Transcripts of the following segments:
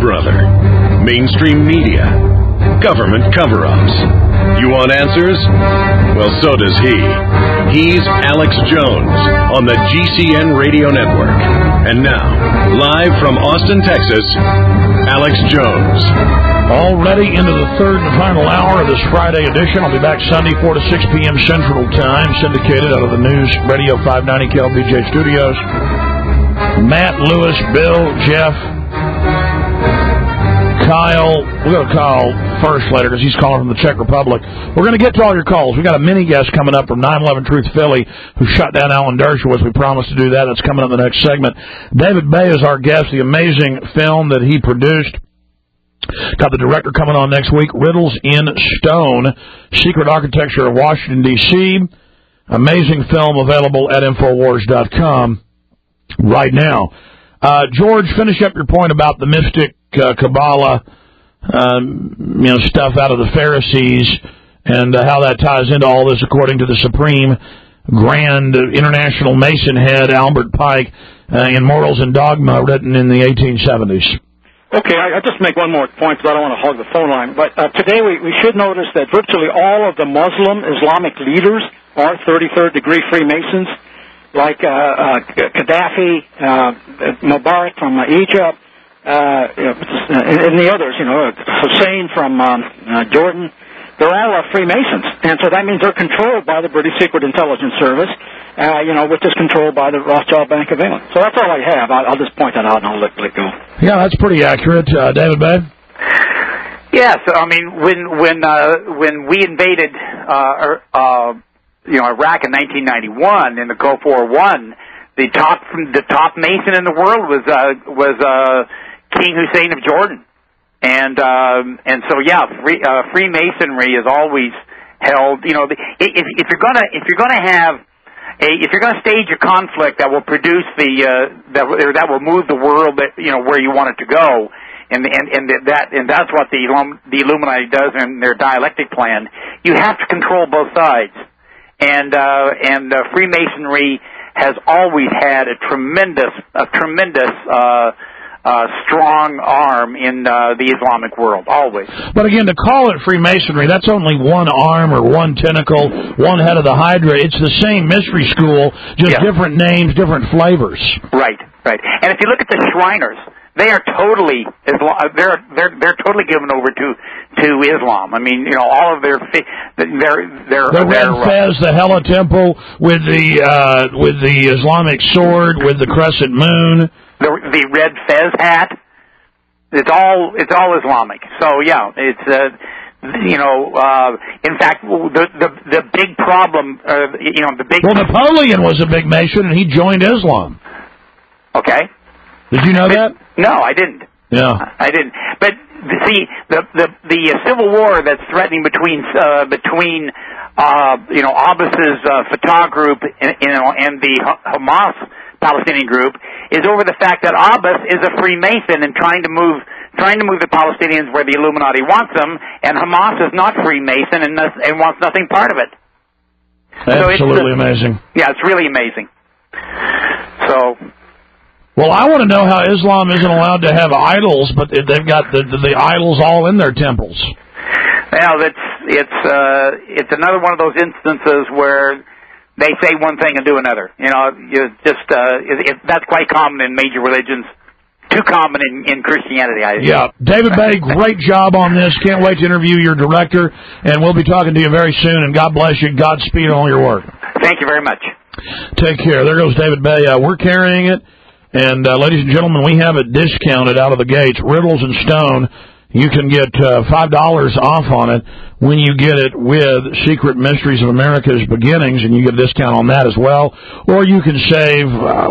brother? Mainstream media? Government cover-ups? You want answers? Well, so does he. He's Alex Jones on the GCN Radio Network. And now, live from Austin, Texas, Alex Jones. Already into the third and final hour of this Friday edition. I'll be back Sunday, 4 to 6 p.m. Central Time, syndicated out of the News Radio 590 KLBJ Studios. Matt, Lewis, Bill, Jeff, Kyle. We're going to call first later because he's calling from the Czech Republic. We're going to get to all your calls. We got a mini guest coming up from 9/11 Truth Philly who shot down Alan Dershowitz. We promised to do that. That's coming up in the next segment. David Bay is our guest. The amazing film that he produced. Got the director coming on next week. Riddles in Stone, Secret Architecture of Washington, D.C. Amazing film available at Infowars.com right now. George, finish up your point about the mystic Kabbalah, stuff out of the Pharisees and how that ties into all this according to the Supreme Grand International Mason head, Albert Pike, in Morals and Dogma, written in the 1870s. Okay, I'll just make one more point because I don't want to hog the phone line. But today we should notice that virtually all of the Muslim Islamic leaders are 33rd degree Freemasons, like Gaddafi, Mubarak from Egypt, and the others, Hussein from Jordan. They're all Freemasons, and so that means they're controlled by the British Secret Intelligence Service, which is controlled by the Rothschild Bank of England. So that's all I have. I'll just point that out and I'll let it go. Yeah, that's pretty accurate. David Bay? Yes, I mean, when we invaded Iraq in 1991 in the Gulf War I, the top Mason in the world was King Hussein of Jordan. And so Freemasonry is always held. If you're gonna stage a conflict that will produce that will move the world where you want it to go, and that's what the Illuminati does in their dialectic plan. You have to control both sides, and Freemasonry has always had a tremendous strong arm in the Islamic world, always. But again, to call it Freemasonry, that's only one arm or one tentacle, one head of the Hydra. It's the same mystery school, just different names, different flavors. Right. And if you look at the Shriners, they are totally they're totally given over to Islam. I mean, all of their the Red Fez, the Hela Temple with the Islamic sword, with the crescent moon. The red Fez hat, it's all Islamic. So it's in fact the big problem, Napoleon was a big Mason and he joined Islam. Okay. Did you know that? No, I didn't. Yeah, I didn't. But see, the civil war that's threatening between Abbas's Fatah group and the Hamas Palestinian group is over the fact that Abbas is a Freemason and trying to move the Palestinians where the Illuminati wants them, and Hamas is not Freemason and wants nothing part of it. Absolutely amazing. Yeah, it's really amazing. So. Well, I want to know how Islam isn't allowed to have idols, but they've got the idols all in their temples. Well, it's another one of those instances where they say one thing and do another. That's quite common in major religions. Too common in Christianity. David Bay, great job on this. Can't wait to interview your director, and we'll be talking to you very soon. And God bless you. Godspeed on all your work. Thank you very much. Take care. There goes David Bay. We're carrying it, and ladies and gentlemen, we have it discounted out of the gates. Riddles and Stone. You can get $5 off on it when you get it with Secret Mysteries of America's Beginnings, and you get a discount on that as well. Or you can save,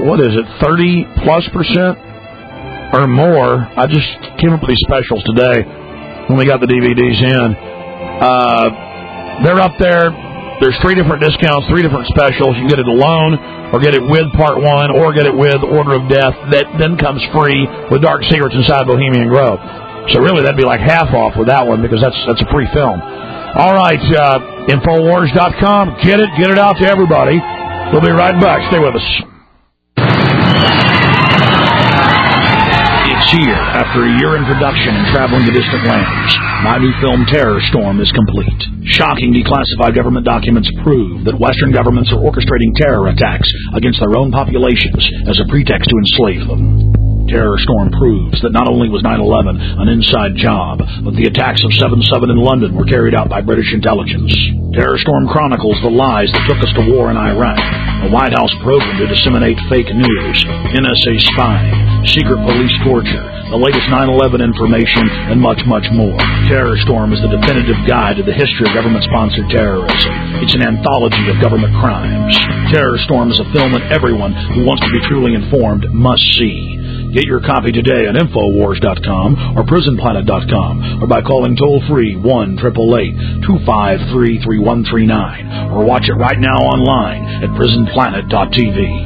30+% or more. I just came up with these specials today when we got the DVDs in. They're up there. There's 3 different discounts, 3 different specials. You can get it alone, or get it with Part 1, or get it with Order of Death. That then comes free with Dark Secrets Inside Bohemian Grove. So really, that'd be like half off with that one because that's a free film. All right, Infowars.com. Get it out to everybody. We'll be right back. Stay with us. It's It's here. After a year in production and traveling to distant lands, my new film Terror Storm is complete. Shocking declassified government documents prove that Western governments are orchestrating terror attacks against their own populations as a pretext to enslave them. Terror Storm proves that not only was 9/11 an inside job, but the attacks of 7/7 in London were carried out by British intelligence. Terror Storm chronicles the lies that took us to war in Iraq, a White House program to disseminate fake news, NSA spying, secret police torture, the latest 9/11 information, and much, much more. Terror Storm is the definitive guide to the history of government-sponsored terrorism. It's an anthology of government crimes. Terror Storm is a film that everyone who wants to be truly informed must see. Get your copy today at Infowars.com or PrisonPlanet.com or by calling toll-free 1-888-253-3139 or watch it right now online at PrisonPlanet.tv.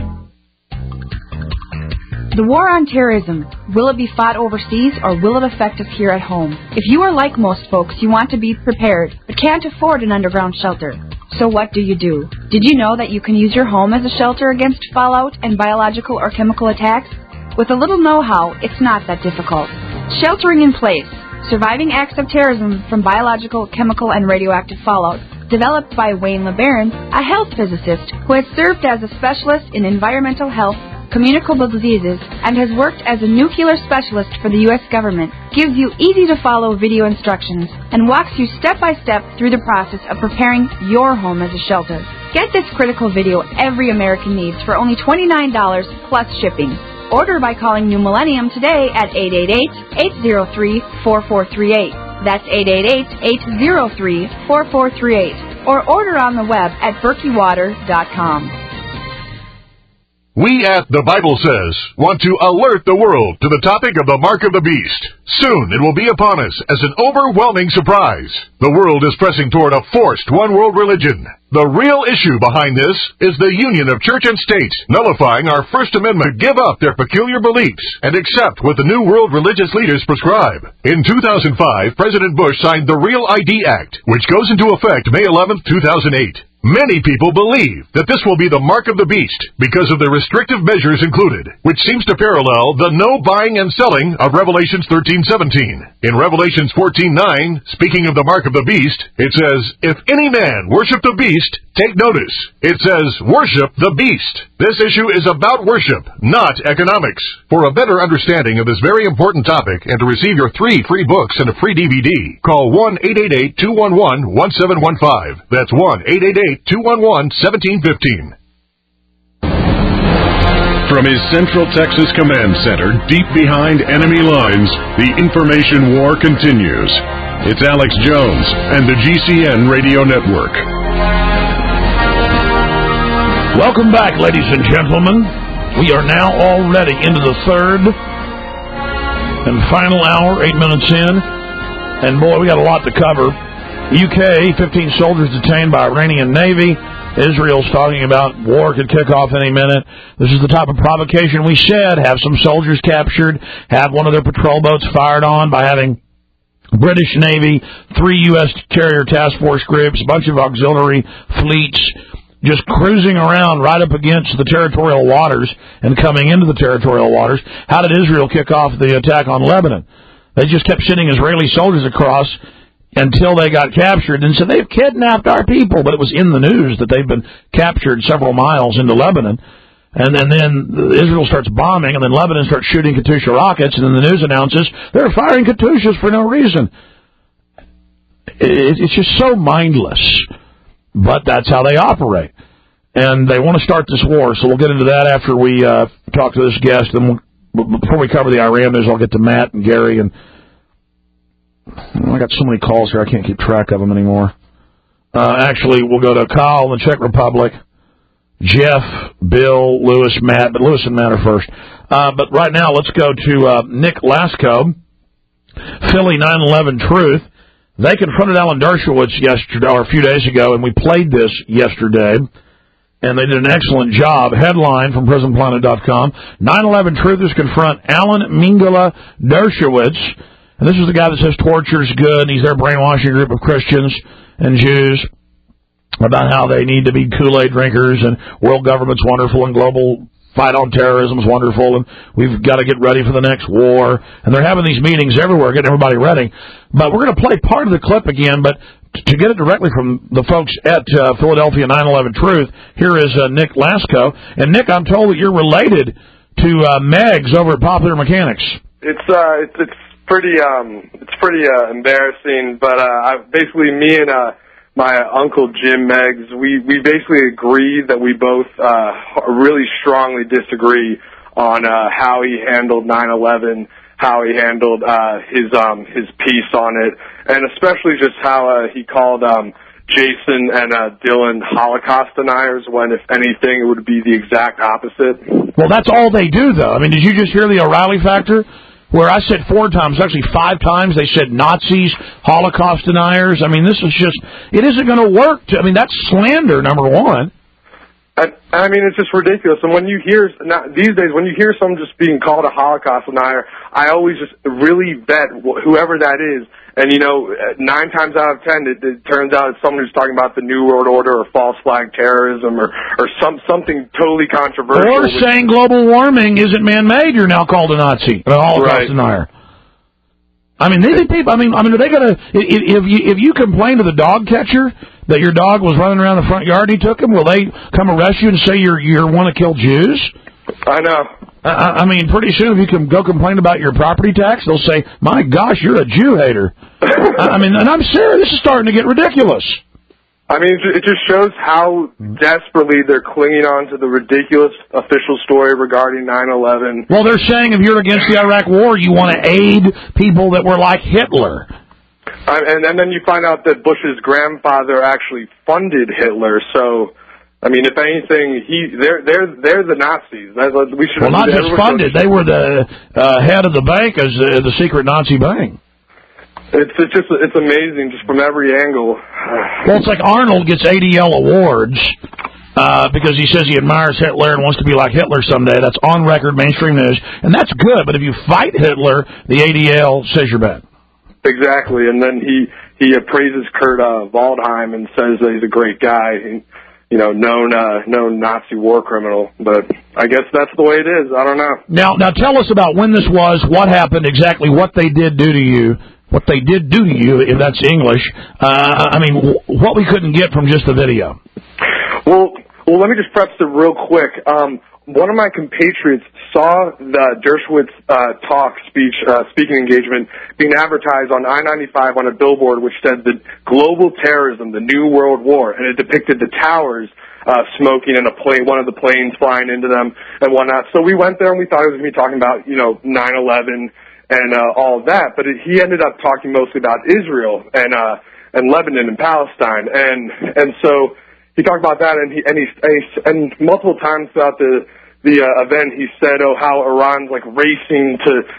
The war on terrorism, will it be fought overseas or will it affect us here at home? If you are like most folks, you want to be prepared but can't afford an underground shelter. So what do? Did you know that you can use your home as a shelter against fallout and biological or chemical attacks? With a little know-how, it's not that difficult. Sheltering in Place, Surviving Acts of Terrorism from Biological, Chemical, and Radioactive Fallout, developed by Wayne LeBaron, a health physicist who has served as a specialist in environmental health, communicable diseases, and has worked as a nuclear specialist for the U.S. government, gives you easy-to-follow video instructions and walks you step-by-step through the process of preparing your home as a shelter. Get this critical video every American needs for only $29 plus shipping. Order by calling New Millennium today at 888-803-4438. That's 888-803-4438. Or order on the web at berkeywater.com. We at The Bible Says want to alert the world to the topic of the Mark of the Beast. Soon it will be upon us as an overwhelming surprise. The world is pressing toward a forced one-world religion. The real issue behind this is the union of church and state, nullifying our First Amendment to give up their peculiar beliefs and accept what the New World religious leaders prescribe. In 2005, President Bush signed the Real ID Act, which goes into effect May 11, 2008. Many people believe that this will be the mark of the beast because of the restrictive measures included, which seems to parallel the no buying and selling of Revelations 13:17. In Revelations 14:9, speaking of the mark of the beast, it says, "If any man worship the beast, take notice." It says, "Worship the beast." This issue is about worship, not economics. For a better understanding of this very important topic and to receive your 3 free books and a free DVD, call 1-888-211-1715. That's 1-888-211-1715. From his Central Texas Command Center, deep behind enemy lines, the information war continues. It's Alex Jones and the GCN Radio Network. Welcome back, ladies and gentlemen. We are now already into the third and final hour, 8 minutes in. And boy, we got a lot to cover. UK, 15 soldiers detained by Iranian Navy. Israel's talking about war could kick off any minute. This is the type of provocation we said. Have some soldiers captured, have one of their patrol boats fired on by having British Navy, 3 U.S. carrier task force groups, a bunch of auxiliary fleets just cruising around right up against the territorial waters and coming into the territorial waters. How did Israel kick off the attack on Lebanon? They just kept sending Israeli soldiers across until they got captured and said, they've kidnapped our people. But it was in the news that they've been captured several miles into Lebanon. And then Israel starts bombing, and then Lebanon starts shooting Katyusha rockets, and then the news announces they're firing Katyushas for no reason. It's just so mindless. But that's how they operate. And they want to start this war, so we'll get into that after we talk to this guest. And before we cover the Iran news, I'll get to Matt and Gary. And I got so many calls here, I can't keep track of them anymore. Actually, we'll go to Kyle in the Czech Republic, Jeff, Bill, Lewis, Matt. But Lewis and Matt are first. But right now, let's go to Nick Lasko, Philly 9/11 Truth. They confronted Alan Dershowitz yesterday, or a few days ago, and we played this yesterday, and they did an excellent job. Headline from PrisonPlanet.com, 9/11 Truthers confront Alan Mingala Dershowitz, and this is the guy that says torture's good, and he's their brainwashing group of Christians and Jews about how they need to be Kool-Aid drinkers, and world government's wonderful, and global fight on terrorism is wonderful, and we've got to get ready for the next war. And they're having these meetings everywhere, getting everybody ready. But we're going to play part of the clip again, but to get it directly from the folks at Philadelphia 9/11 Truth, here is Nick Lasko. And, Nick, I'm told that you're related to Megs over at Popular Mechanics. It's pretty embarrassing, but basically me and my uncle Jim Meggs, we basically agree that we both really strongly disagree on how he handled 9/11, how he handled his piece on it, and especially just how he called Jason and Dylan Holocaust deniers when, if anything, it would be the exact opposite. Well, that's all they do, though. I mean, did you just hear the O'Reilly factor? Where I said 4 times, actually 5 times, they said Nazis, Holocaust deniers. I mean, this is just, it isn't going to work. That's slander, number one. I mean, it's just ridiculous. And when you hear, these days, when you hear someone just being called a Holocaust denier, I always just really vet whoever that is. And, 9 times out of 10, it turns out it's someone who's talking about the New World Order or false flag terrorism or something totally controversial. Or saying global warming isn't man-made, you're now called a Nazi, a Holocaust denier. I mean, are they going to, if you complain to the dog catcher that your dog was running around the front yard and he took him, will they come arrest you and say you want to kill Jews? I know. I mean, pretty soon if you can go complain about your property tax, they'll say, my gosh, you're a Jew hater. And I'm serious, this is starting to get ridiculous. I mean, it just shows how desperately they're clinging on to the ridiculous official story regarding 9/11. Well, they're saying if you're against the Iraq War, you want to aid people that were like Hitler. And then you find out that Bush's grandfather actually funded Hitler, so... I mean, if anything, they're the Nazis. We should. Well, not just funded; they were the head of the bank as the secret Nazi bank. It's amazing, just from every angle. Well, it's like Arnold gets ADL awards because he says he admires Hitler and wants to be like Hitler someday. That's on record, mainstream news, and that's good. But if you fight Hitler, the ADL says you're bad. Exactly, and then he praises Kurt Waldheim and says that he's a great guy. Known Nazi war criminal, but I guess that's the way it is. I don't know. Now tell us about when this was, what happened exactly, what they did do to you, if that's English. What we couldn't get from just the video. Well, let me just preface it real quick. One of my compatriots saw the Dershowitz speaking engagement being advertised on I-95 on a billboard which said the global terrorism, the New World War, and it depicted the towers smoking and one of the planes flying into them and whatnot. So we went there and we thought it was going to be talking about 9/11 and all of that, but he ended up talking mostly about Israel and Lebanon and Palestine, and so. He talked about that, and multiple times throughout the event, he said, how Iran's like racing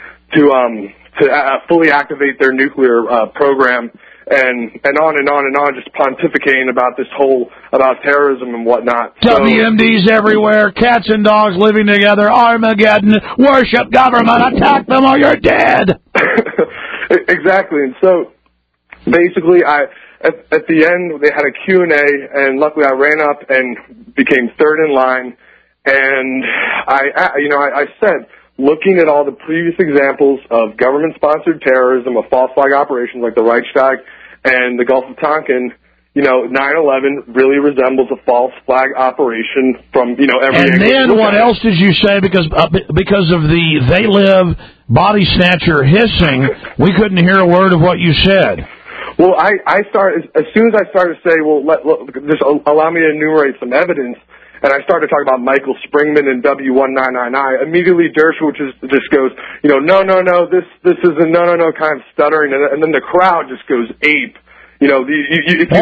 to fully activate their nuclear program, and on, just pontificating about about terrorism and whatnot. WMDs everywhere, cats and dogs living together, Armageddon, worship government, attack them or you're dead. Exactly, and so basically, At the end, they had a Q&A, and luckily I ran up and became third in line. And I said, looking at all the previous examples of government-sponsored terrorism, of false flag operations like the Reichstag and the Gulf of Tonkin, 9/11 really resembles a false flag operation from every. And then what else did you say? Because of the They Live body snatcher hissing, we couldn't hear a word of what you said. Well, I started, as soon as I started to say, just allow me to enumerate some evidence, and I started talking about Michael Springman and W199I, immediately Dershowitz just goes, no, this isn't, no, kind of stuttering, and then the crowd just goes ape. If you look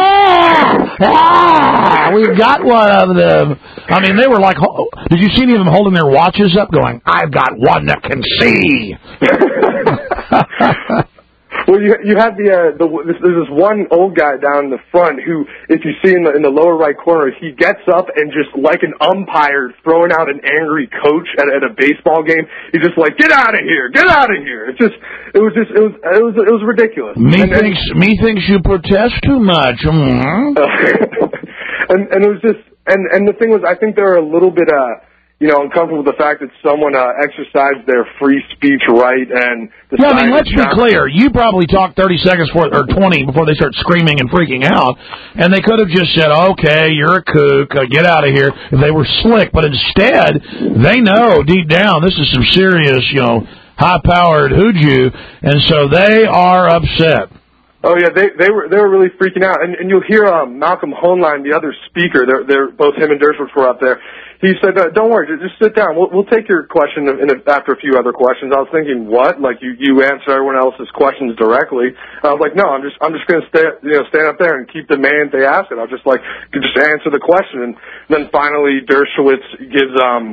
down... We've got one of them. I mean, they were like, did you see any of them holding their watches up going, I've got one that can see? Well, you had there's this one old guy down in the front who, if you see in the lower right corner, he gets up and just like an umpire throwing out an angry coach at a baseball game, he's just like, get out of here, get out of here. It was ridiculous. Thinks you protest too much. Mm-hmm. And it was just, and the thing was, I think they were a little bit uncomfortable with the fact that someone exercised their free speech right and yeah, I mean, let's be clear. You probably talked 30 seconds or 20 before they start screaming and freaking out, and they could have just said, okay, you're a kook, get out of here, if they were slick. But instead, they know deep down this is some serious, high-powered hoodoo, and so they are upset. Oh yeah, they were really freaking out, and you'll hear Malcolm Hoenlein, the other speaker. They're both him and Dershowitz were up there. He said, "Don't worry, just sit down. We'll take your question after a few other questions." I was thinking, what? Like you answer everyone else's questions directly? I was like, no, I'm just going to stand up there and keep demanding they ask it. I'll just answer the question, and then finally Dershowitz gives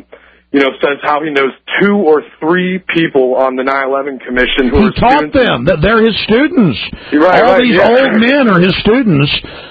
says how he knows 2 or 3 people on the 9/11 Commission who he taught them that they're his students. All these old men are his students,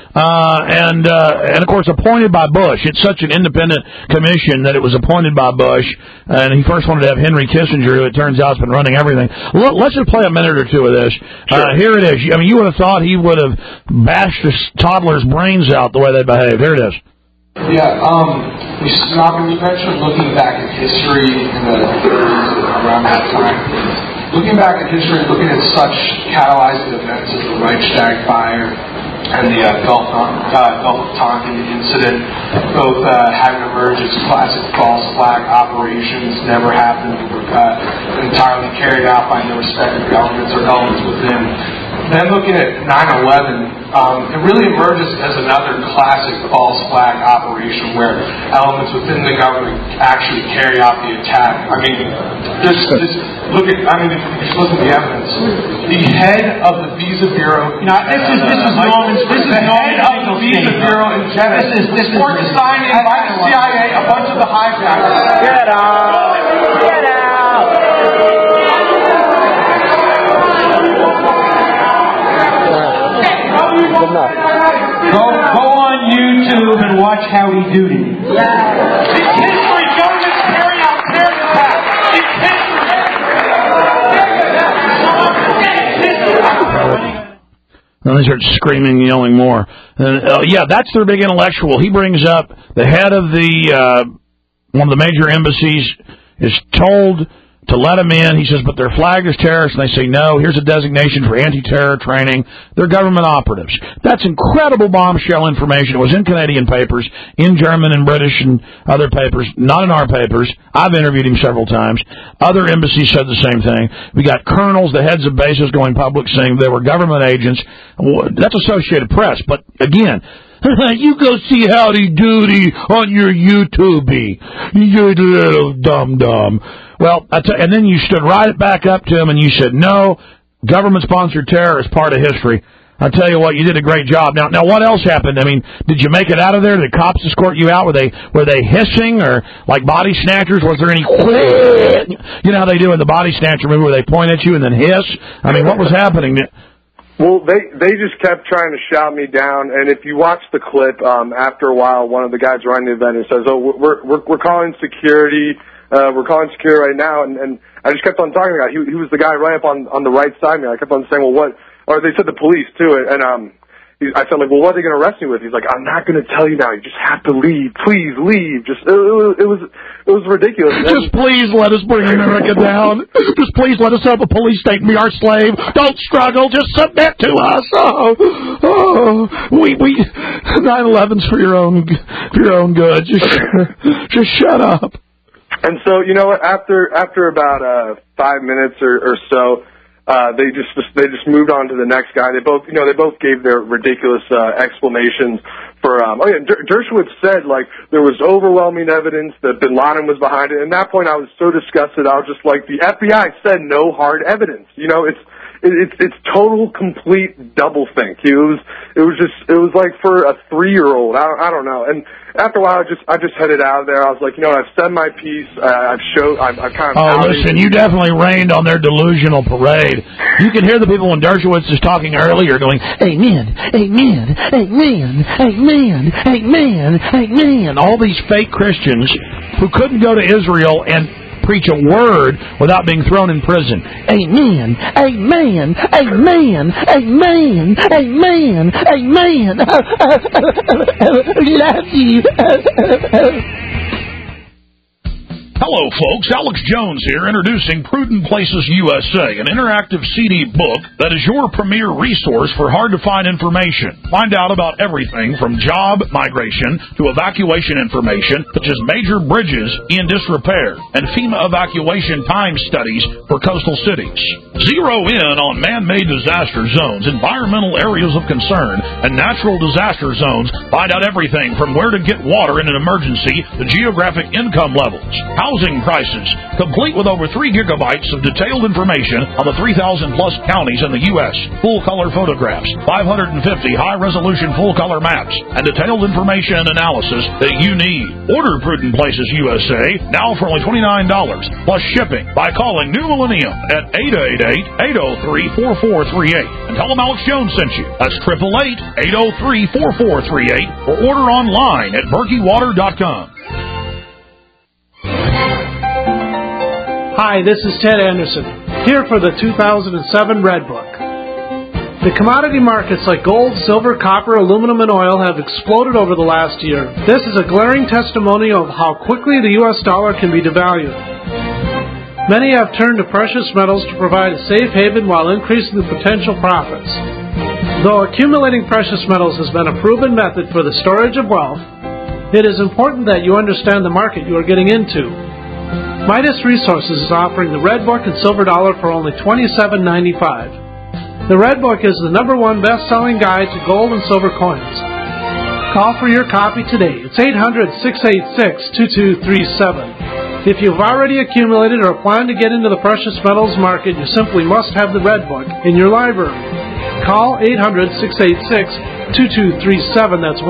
and of course appointed by Bush. It's such an independent commission that it was appointed by Bush, and he first wanted to have Henry Kissinger, who it turns out has been running everything. Let's just play a minute or two of this. Sure. Here it is. I mean, you would have thought he would have bashed this toddler's brains out the way they behaved. Here it is. Yeah, Malcolm, you mentioned looking back at history in the 30s around that time. Looking back at history, looking at such catalyzing events as the Reichstag fire and the Gulf of Tonkin incident, both having emerged as classic false flag operations, never happened, were entirely carried out by no respective governments or elements within. Then looking at 9/11, it really emerges as another classic false flag operation where elements within the government actually carry out the attack. I mean, just look at. I mean, if you just look at the evidence, the head of the Visa Bureau. This is the head of the Visa Bureau in Jeddah. This report is signed by the CIA. A bunch of the hijackers. Get out! Get out! Go on YouTube and watch Howdy Doody. Yeah. It's history. Governments carry out terror attacks. It's history. And they start screaming, yelling more. And, that's their big intellectual. He brings up the head of one of the major embassies is told to let them in. He says, but they're flagged as terrorists, and they say, no, here's a designation for anti-terror training. They're government operatives. That's incredible bombshell information. It was in Canadian papers, in German and British and other papers, not in our papers. I've interviewed him several times. Other embassies said the same thing. We got colonels, the heads of bases going public saying they were government agents. That's Associated Press. But again, you go see Howdy Doody on your YouTube, you little dum-dum. Well, and then you stood right back up to him and you said, no, government-sponsored terror is part of history. I tell you what, you did a great job. Now, what else happened? I mean, did you make it out of there? Did the cops escort you out? Were they hissing or like body snatchers? Was there any? You know how they do in the body snatcher movie where they point at you and then hiss? I mean, what was happening? Well, they just kept trying to shout me down, and if you watch the clip, after a while, one of the guys running the event says, "Oh, we're calling security. We're calling security right now," and I just kept on talking about. He was the guy right up on the right side of me. I kept on saying, "Well, what?" Or they said the police too, and I said, like, "Well, what are they going to arrest me with?" He's like, "I'm not going to tell you now. You just have to leave. Please leave." Just it was ridiculous. Just please let us bring America down. Just please let us have a police state and be our slave. Don't struggle. Just submit to us. We 9/11's for your own good. Just shut up. And so, you know what? After about 5 minutes or so, they just moved on to the next guy. They both gave their ridiculous explanations for. Dershowitz said like there was overwhelming evidence that Bin Laden was behind it. And at that point, I was so disgusted. I was just like, the FBI said no hard evidence. You know, it's total complete doublethink. It was like for a 3-year-old. I don't know. And after a while, I just headed out of there. I was like, you know what, I've said my piece. I've kind of. Oh, listen, you definitely rained on their delusional parade. You can hear the people when Dershowitz is talking earlier going, "Amen, amen, amen, amen, amen, amen." All these fake Christians who couldn't go to Israel and preach a word without being thrown in prison. Amen, amen, amen, amen, amen, amen. Love you. Hello, folks. Alex Jones here, introducing Prudent Places USA, an interactive CD book that is your premier resource for hard-to-find information. Find out about everything from job migration to evacuation information, such as major bridges in disrepair and FEMA evacuation time studies for coastal cities. Zero in on man-made disaster zones, environmental areas of concern, and natural disaster zones. Find out everything from where to get water in an emergency to geographic income levels. Housing prices, complete with over 3 gigabytes of detailed information on the 3,000-plus counties in the U.S., full-color photographs, 550 high-resolution full-color maps, and detailed information and analysis that you need. Order Prudent Places USA now for only $29, plus shipping, by calling New Millennium at 888-803-4438. And tell them Alex Jones sent you. That's 888-803-4438, or order online at BerkeyWater.com. Hi, this is Ted Anderson, here for the 2007 Red Book. The commodity markets like gold, silver, copper, aluminum, and oil have exploded over the last year. This is a glaring testimonial of how quickly the U.S. dollar can be devalued. Many have turned to precious metals to provide a safe haven while increasing the potential profits. Though accumulating precious metals has been a proven method for the storage of wealth, it is important that you understand the market you are getting into. Midas Resources is offering the Red Book and Silver Dollar for only $27.95. The Red Book is the #1 best-selling guide to gold and silver coins. Call for your copy today. It's 800-686-2237. If you've already accumulated or plan to get into the precious metals market, you simply must have the Red Book in your library. Call 800-686-2237. That's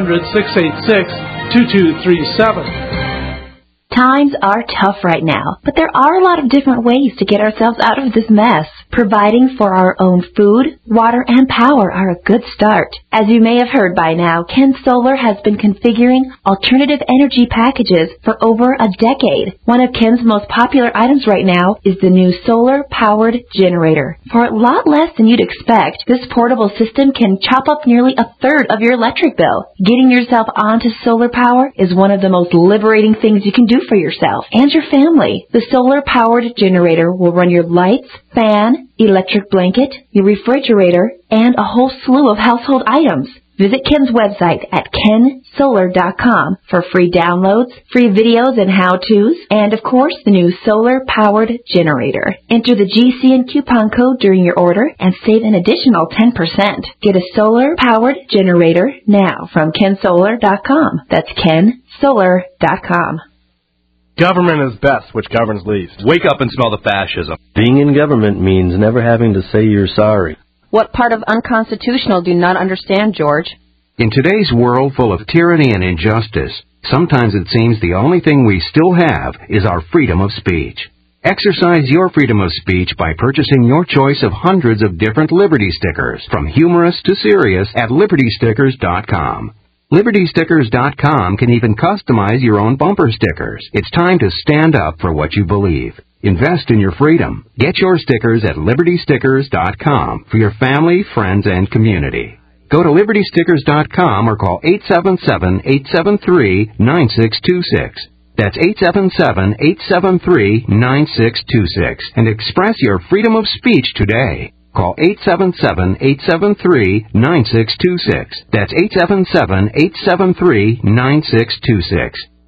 1-800-686-2237. Times are tough right now, but there are a lot of different ways to get ourselves out of this mess. Providing for our own food, water, and power are a good start. As you may have heard by now, Ken Solar has been configuring alternative energy packages for over a decade. One of Ken's most popular items right now is the new solar-powered generator. For a lot less than you'd expect, this portable system can chop up nearly a third of your electric bill. Getting yourself onto solar power is one of the most liberating things you can do for yourself and your family. The solar-powered generator will run your lights, fan, electric blanket, your refrigerator, and a whole slew of household items. Visit Ken's website at kensolar.com for free downloads, free videos and how-tos, and of course the new solar-powered generator. Enter the GCN coupon code during your order and save an additional 10%. Get a solar-powered generator now from kensolar.com. That's kensolar.com. Government is best, which governs least. Wake up and smell the fascism. Being in government means never having to say you're sorry. What part of unconstitutional do you not understand, George? In today's world full of tyranny and injustice, sometimes it seems the only thing we still have is our freedom of speech. Exercise your freedom of speech by purchasing your choice of hundreds of different Liberty stickers, from humorous to serious, at LibertyStickers.com. LibertyStickers.com can even customize your own bumper stickers. It's time to stand up for what you believe. Invest in your freedom. Get your stickers at LibertyStickers.com for your family, friends, and community. Go to LibertyStickers.com or call 877-873-9626. That's 877-873-9626 and express your freedom of speech today. Call 877-873-9626. That's 877-873-9626.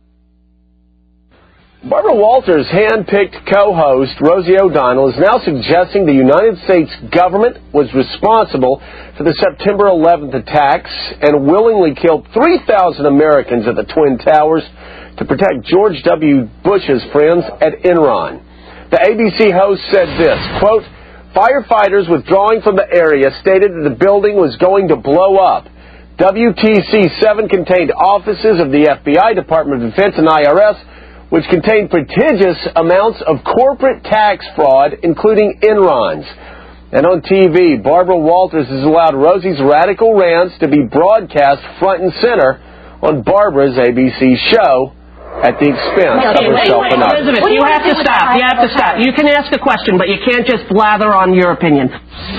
Barbara Walters' hand-picked co-host, Rosie O'Donnell, is now suggesting the United States government was responsible for the September 11th attacks and willingly killed 3,000 Americans at the Twin Towers to protect George W. Bush's friends at Enron. The ABC host said this, quote, "Firefighters withdrawing from the area stated that the building was going to blow up. WTC-7 contained offices of the FBI, Department of Defense, and IRS, which contained prodigious amounts of corporate tax fraud, including Enron's." And on TV, Barbara Walters has allowed Rosie's radical rants to be broadcast front and center on Barbara's ABC show at the expense of herself and others. Elizabeth, you have to stop. You have to stop. You can ask a question, but you can't just blather on your opinion.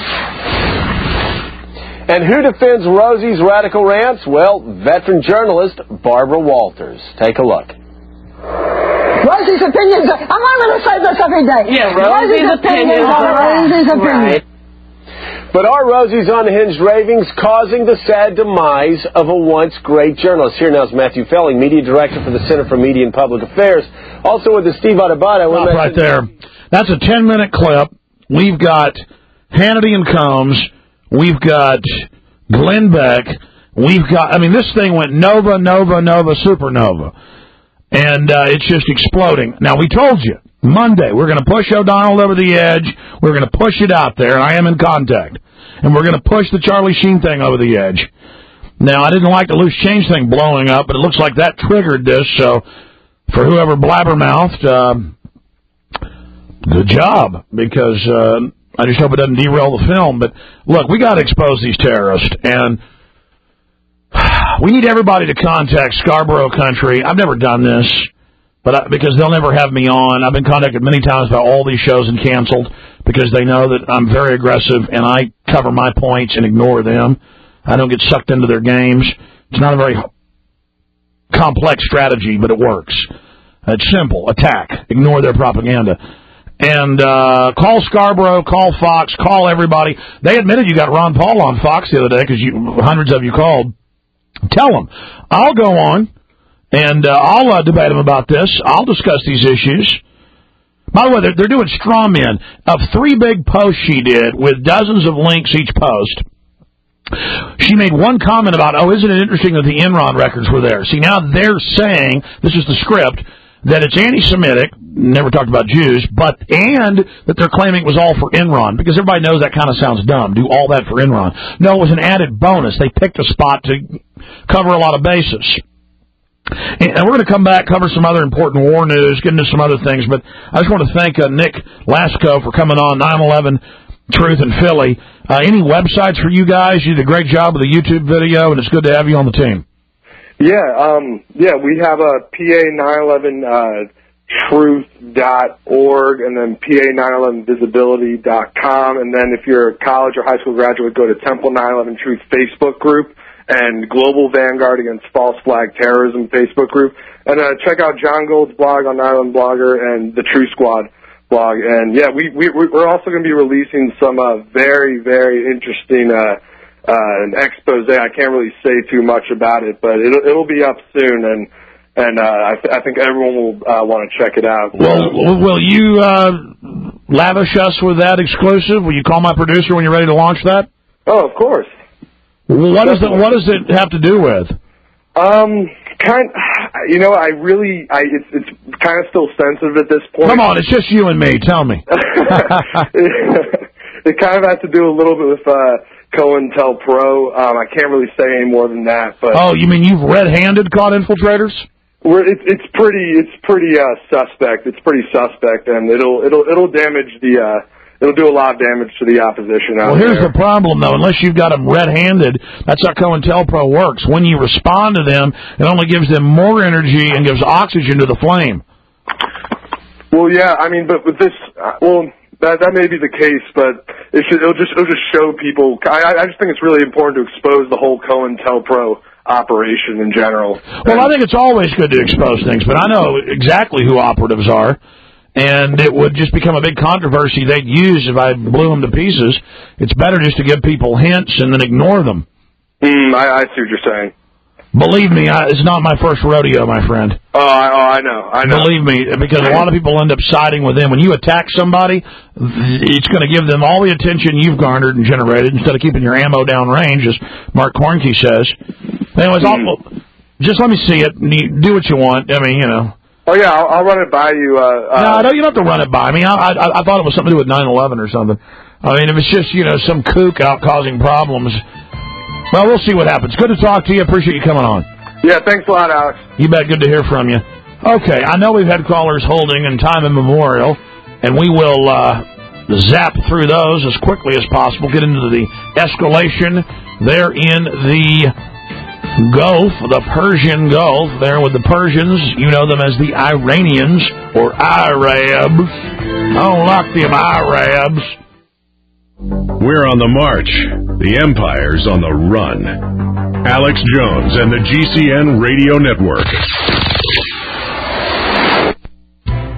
And who defends Rosie's radical rants? Well, veteran journalist Barbara Walters. Take a look. Rosie's opinions. I'm going to say this every day. Yeah, Rosie's opinions. Rosie's opinions. Right. But are Rosie's unhinged ravings causing the sad demise of a once great journalist? Here now is Matthew Felling, Media Director for the Center for Media and Public Affairs. Also with the Steve Adubato. Stop right there. That's a 10-minute clip. We've got Hannity and Combs. We've got Glenn Beck. We've got, I mean, this thing went nova, supernova. And it's just exploding. Now, we told you, Monday, we're going to push O'Donnell over the edge. We're going to push it out there, and I am in contact. And we're going to push the Charlie Sheen thing over the edge. Now, I didn't like the loose change thing blowing up, but it looks like that triggered this. So, for whoever blabbermouthed, good job, because I just hope it doesn't derail the film. But, look, we got to expose these terrorists, and we need everybody to contact Scarborough Country. I've never done this, but because they'll never have me on. I've been contacted many times about all these shows and canceled because they know that I'm very aggressive and I cover my points and ignore them. I don't get sucked into their games. It's not a very complex strategy, but it works. It's simple. Attack. Ignore their propaganda. And call Scarborough, call Fox, call everybody. They admitted you got Ron Paul on Fox the other day because hundreds of you called. Tell them. I'll go on, and I'll debate them about this. I'll discuss these issues. By the way, they're doing straw men of 3 big posts she did with dozens of links each post. She made one comment about, isn't it interesting that the Enron records were there? See, now they're saying, this is the script, that it's anti-Semitic, never talked about Jews, and that they're claiming it was all for Enron, because everybody knows that kind of sounds dumb, do all that for Enron. No, it was an added bonus. They picked a spot to cover a lot of bases. And we're going to come back, cover some other important war news, get into some other things, but I just want to thank Nick Lasko for coming on 9/11 Truth in Philly. Any websites for you guys? You did a great job with the YouTube video, and it's good to have you on the team. Yeah, we have a PA911truth.org and then PA911visibility.com, and then if you're a college or high school graduate, go to Temple 9/11 Truth Facebook group and Global Vanguard Against False Flag Terrorism Facebook group, and check out John Gold's blog on 9/11 Blogger and the True Squad blog. And yeah, we're also going to be releasing some very, very interesting an expose. I can't really say too much about it, but it'll be up soon, and I think everyone will want to check it out. Well, will you lavish us with that exclusive? Will you call my producer when you're ready to launch that? Oh, of course. Well, what does it have to do with? It's kind of still sensitive at this point. Come on, it's just you and me. Tell me. It kind of has to do a little bit with COINTELPRO. I can't really say any more than that. But you mean you've red-handed caught infiltrators? It's pretty suspect. It's pretty suspect, and it'll damage the. It'll do a lot of damage to the opposition out there. Well, here's the problem, though. Unless you've got them red-handed, that's how COINTELPRO works. When you respond to them, it only gives them more energy and gives oxygen to the flame. Well, yeah, I mean, but with this, that may be the case, but it'll just show people. I just think it's really important to expose the whole COINTELPRO operation in general. Well, I think it's always good to expose things, but I know exactly who operatives are. And it would just become a big controversy they'd use if I blew them to pieces. It's better just to give people hints and then ignore them. I see what you're saying. Believe me, it's not my first rodeo, my friend. I know. Believe me, because a lot of people end up siding with them. When you attack somebody, it's going to give them all the attention you've garnered and generated instead of keeping your ammo down range, as Mark Kornke says. Anyways, just let me see it. Do what you want. I mean, Oh, yeah, I'll run it by you. No, you don't have to run it by me. I thought it was something to do with 9/11 or something. I mean, if it's just, some kook out causing problems, well, we'll see what happens. Good to talk to you. Appreciate you coming on. Yeah, thanks a lot, Alex. You bet. Good to hear from you. Okay, I know we've had callers holding in time immemorial, and we will zap through those as quickly as possible, get into the escalation there in the Gulf, the Persian Gulf, there with the Persians. You know them as the Iranians or Arabs. I don't like them Arabs. We're on the march. The Empire's on the run. Alex Jones and the GCN Radio Network.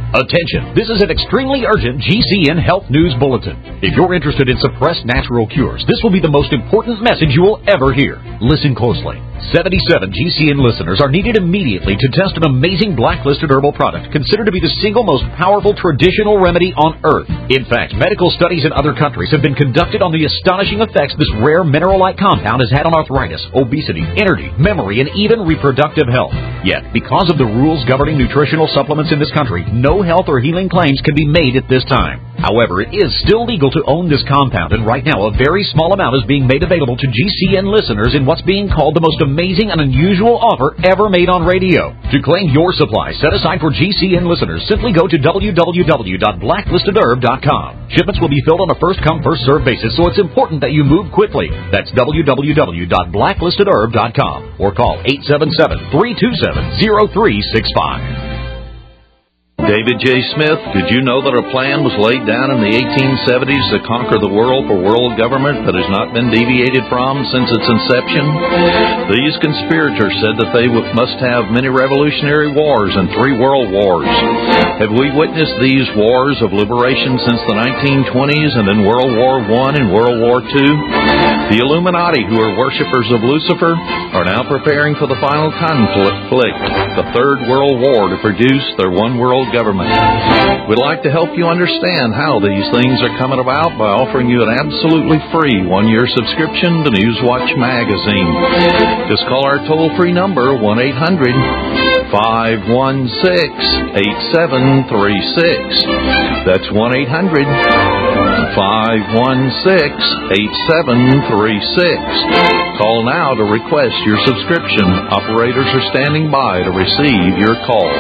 Attention, this is an extremely urgent GCN Health News Bulletin. If you're interested in suppressed natural cures, this will be the most important message you will ever hear. Listen closely. 77 GCN listeners are needed immediately to test an amazing blacklisted herbal product considered to be the single most powerful traditional remedy on earth. In fact, medical studies in other countries have been conducted on the astonishing effects this rare mineral-like compound has had on arthritis, obesity, energy, memory, and even reproductive health. Yet, because of the rules governing nutritional supplements in this country, no health or healing claims can be made at this time. However, it is still legal to own this compound, and right now a very small amount is being made available to GCN listeners in what's being called the most amazing and unusual offer ever made on radio. To claim your supply set aside for GCN listeners, simply go to www.blacklistedherb.com. Shipments will be filled on a first-come, first-served basis, so it's important that you move quickly. That's www.blacklistedherb.com or call 877-327-0365. David J. Smith, did you know that a plan was laid down in the 1870s to conquer the world for world government that has not been deviated from since its inception? These conspirators said that they must have many revolutionary wars and 3 world wars. Have we witnessed these wars of liberation since the 1920s and then World War I and World War II? The Illuminati, who are worshippers of Lucifer, are now preparing for the final conflict, the Third World War, to produce their one world government. We'd like to help you understand how these things are coming about by offering you an absolutely free 1-year subscription to Newswatch magazine. Just call our toll-free number, 1-800-516-8736. That's 1-800-516-8736. Call now to request your subscription. Operators are standing by to receive your call.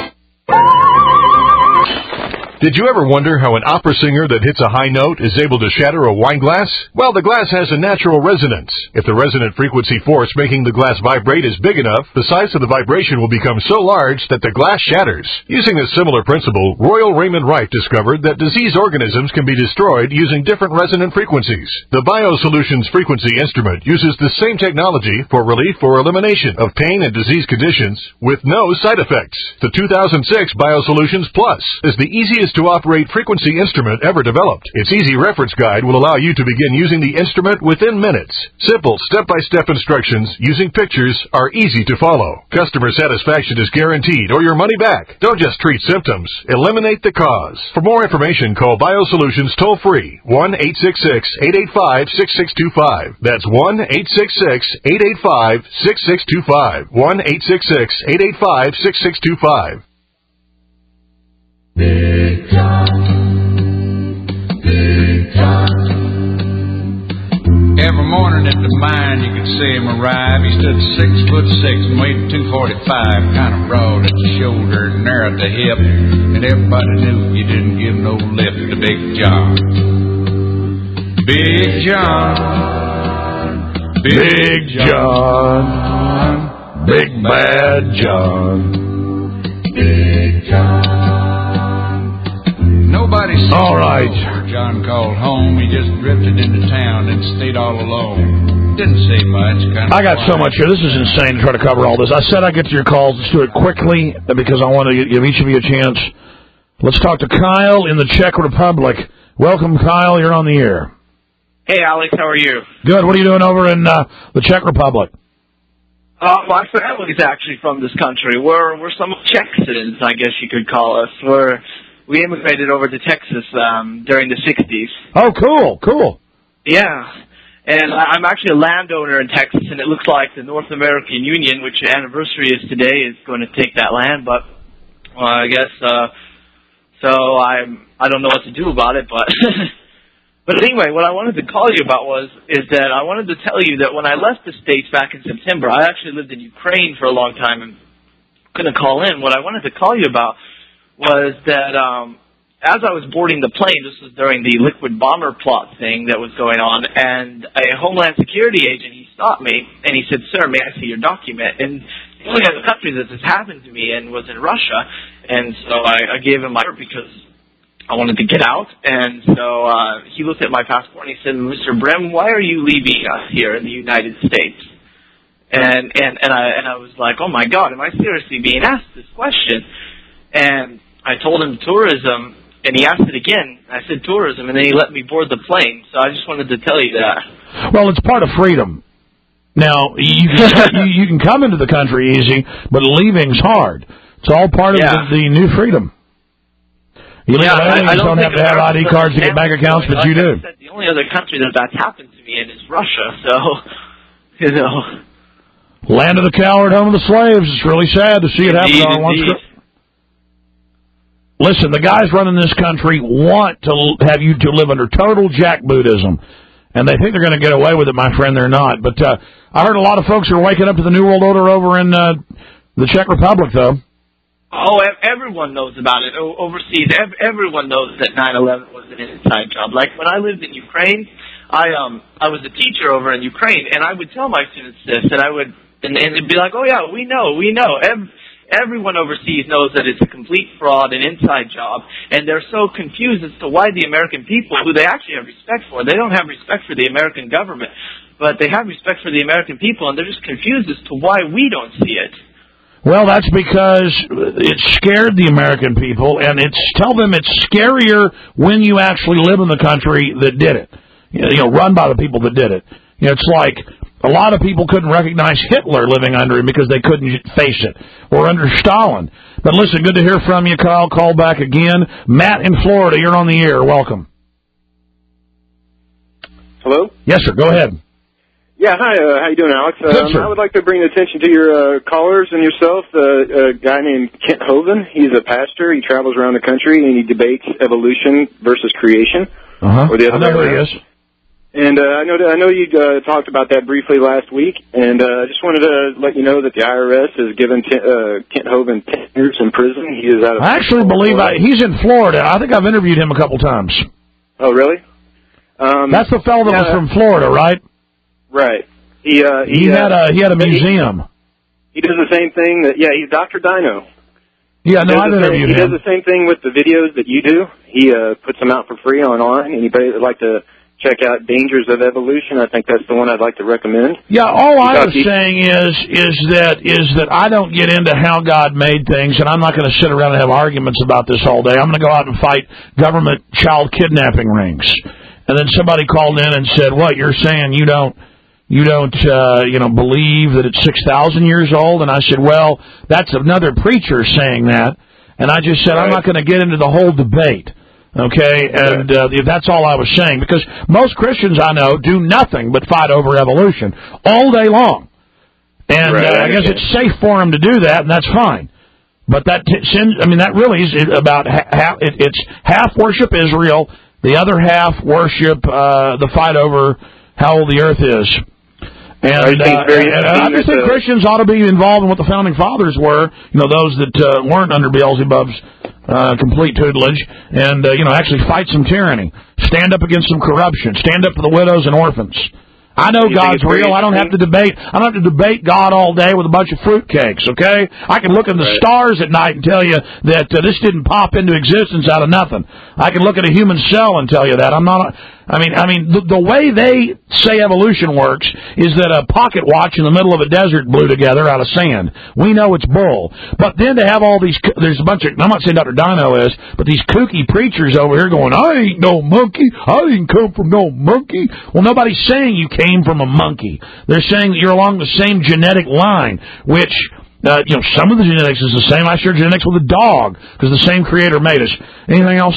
Did you ever wonder how an opera singer that hits a high note is able to shatter a wine glass? Well, the glass has a natural resonance. If the resonant frequency force making the glass vibrate is big enough, the size of the vibration will become so large that the glass shatters. Using a similar principle, Royal Raymond Wright discovered that disease organisms can be destroyed using different resonant frequencies. The BioSolutions frequency instrument uses the same technology for relief or elimination of pain and disease conditions with no side effects. The 2006 BioSolutions Plus is the easiest to operate frequency instrument ever developed. Its easy reference guide will allow you to begin using the instrument within minutes. Simple step-by-step instructions using pictures are easy to follow. Customer satisfaction is guaranteed or your money back. Don't just treat symptoms, eliminate the cause. For more information, call BioSolutions toll-free 1-866-885-6625. That's 1-866-885-6625. 1-866-885-6625. Big John, Big John. Every morning at the mine you could see him arrive. He stood 6'6" and weighed 245, kind of broad at the shoulder and narrow at the hip, and everybody knew you didn't give no lift to Big John. Big John, Big John, Big Bad John, Big John. Nobody saw all right. John called home. He just drifted into town and stayed all alone. Didn't say much. I got so much here. This is insane to try to cover all this. I said I'd get to your calls. Let's do it quickly because I want to give each of you a chance. Let's talk to Kyle in the Czech Republic. Welcome, Kyle. You're on the air. Hey, Alex. How are you? Good. What are you doing over in the Czech Republic? My family's actually from this country. We're some Czech citizens, I guess you could call us. We immigrated over to Texas during the 60s. Oh, cool. Yeah. And I'm actually a landowner in Texas, and it looks like the North American Union, which anniversary is today, is going to take that land. But I guess so. I don't know what to do about it. But but anyway, what I wanted to call you about is that I wanted to tell you that when I left the States back in September, I actually lived in Ukraine for a long time and couldn't call in. What I wanted to call you about was that as I was boarding the plane, this was during the liquid bomber plot thing that was going on, and a Homeland Security agent, he stopped me, and he said, "Sir, may I see your document?" And the only other country that this happened to me in was in Russia, and so I gave him my because I wanted to get out, and so he looked at my passport and he said, "Mr. Brem, why are you leaving us here in the United States?" And I was like, "Oh my God, am I seriously being asked this question?" And I told him tourism, and he asked it again. I said tourism, and then he let me board the plane. So I just wanted to tell you that. Well, it's part of freedom. Now, you can come into the country easy, but leaving's hard. It's all part of the new freedom. Aliens don't have to have ID cards to get bank accounts, but you do. Said, the only other country that's happened to me in is Russia, so, you know. Land of the coward, home of the slaves. It's really sad to see it happen on one script. Listen, the guys running this country want to have you to live under total jack Buddhism, and they think they're going to get away with it, my friend. They're not. But I heard a lot of folks are waking up to the New World Order over in the Czech Republic, though. Oh, everyone knows about it overseas. Everyone knows that 9/11 was an inside job. Like when I lived in Ukraine, I was a teacher over in Ukraine, and I would tell my students this, and I would, and it'd be like, oh yeah, we know. Everyone overseas knows that it's a complete fraud, an inside job, and they're so confused as to why the American people, who they actually have respect for, they don't have respect for the American government, but they have respect for the American people, and they're just confused as to why we don't see it. Well, that's because it scared the American people, and tell them it's scarier when you actually live in the country that did it. Run by the people that did it. It's like a lot of people couldn't recognize Hitler living under him because they couldn't face it, or under Stalin. But listen, good to hear from you, Kyle. Call back again. Matt in Florida, you're on the air. Welcome. Hello? Yes, sir. Go ahead. Yeah, hi. How you doing, Alex? Good, sir. I would like to bring attention to your callers and yourself. A guy named Kent Hovind. He's a pastor. He travels around the country, and he debates evolution versus creation. Or the other way around. He is. And I know you talked about that briefly last week, and I just wanted to let you know that the IRS has given Kent Hovind 10 years in prison. He is out of. I actually believe he's in Florida. I think I've interviewed him a couple times. Oh, really? That's the fellow that was from Florida, right? Right. He had a museum. He does the same thing he's Dr. Dino. Yeah, no, I've interviewed him. He does the same thing with the videos that you do. He puts them out for free online. Anybody would like to check out Dangers of Evolution, I think that's the one I'd like to recommend. Yeah, all I was saying is that I don't get into how God made things, and I'm not going to sit around and have arguments about this all day. I'm going to go out and fight government child kidnapping rings. And then somebody called in and said, "What, you're saying you don't believe that it's 6,000 years old?" And I said, "Well, that's another preacher saying that." And I just said, I'm not going to get into the whole debate. Okay, and that's all I was saying, because most Christians I know do nothing but fight over evolution all day long. And I guess it's safe for them to do that, and that's fine. But that really is about it's half worship Israel, the other half worship the fight over how old the earth is. And I just think Christians ought to be involved in what the founding fathers were, those that weren't under Beelzebub's complete tutelage, and actually fight some tyranny, stand up against some corruption, stand up for the widows and orphans. I know God's real. I don't have to debate. I don't have to debate God all day with a bunch of fruitcakes. Okay, I can look at the stars at night and tell you that this didn't pop into existence out of nothing. I can look at a human cell and tell you that. I'm not. The way they say evolution works is that a pocket watch in the middle of a desert blew together out of sand. We know it's bull. But then to have all these, there's a bunch of, I'm not saying Dr. Dino is, but these kooky preachers over here going, I ain't no monkey. I didn't come from no monkey. Well, nobody's saying you came from a monkey. They're saying that you're along the same genetic line, which, some of the genetics is the same. I share genetics with a dog because the same creator made us. Anything else?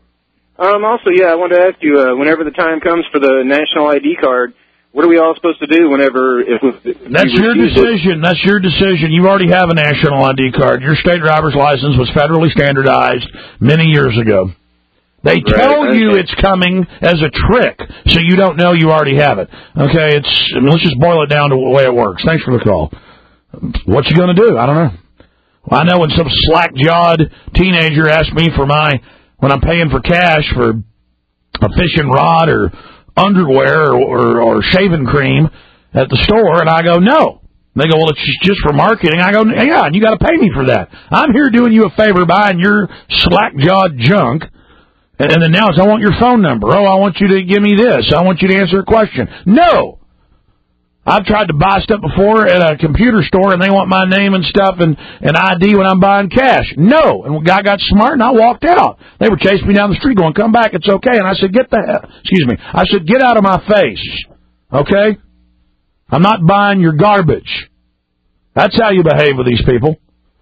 Also, I wanted to ask you, whenever the time comes for the national ID card, what are we all supposed to do That's your decision. That's your decision. You already have a national ID card. Your state driver's license was federally standardized many years ago. They tell you it's coming as a trick, so you don't know you already have it. Okay, let's just boil it down to the way it works. Thanks for the call. What you going to do? I don't know. Well, I know when some slack-jawed teenager asks me when I'm paying for cash for a fishing rod or underwear or shaving cream at the store, and I go, no. They go, well, it's just for marketing. I go, yeah, and you got to pay me for that. I'm here doing you a favor buying your slack-jawed junk, and then now it's, I want your phone number. Oh, I want you to give me this. I want you to answer a question. No. I've tried to buy stuff before at a computer store, and they want my name and stuff and ID when I'm buying cash. No. And the guy got smart, and I walked out. They were chasing me down the street going, come back, it's okay. And I said, get out of my face. Okay? I'm not buying your garbage. That's how you behave with these people.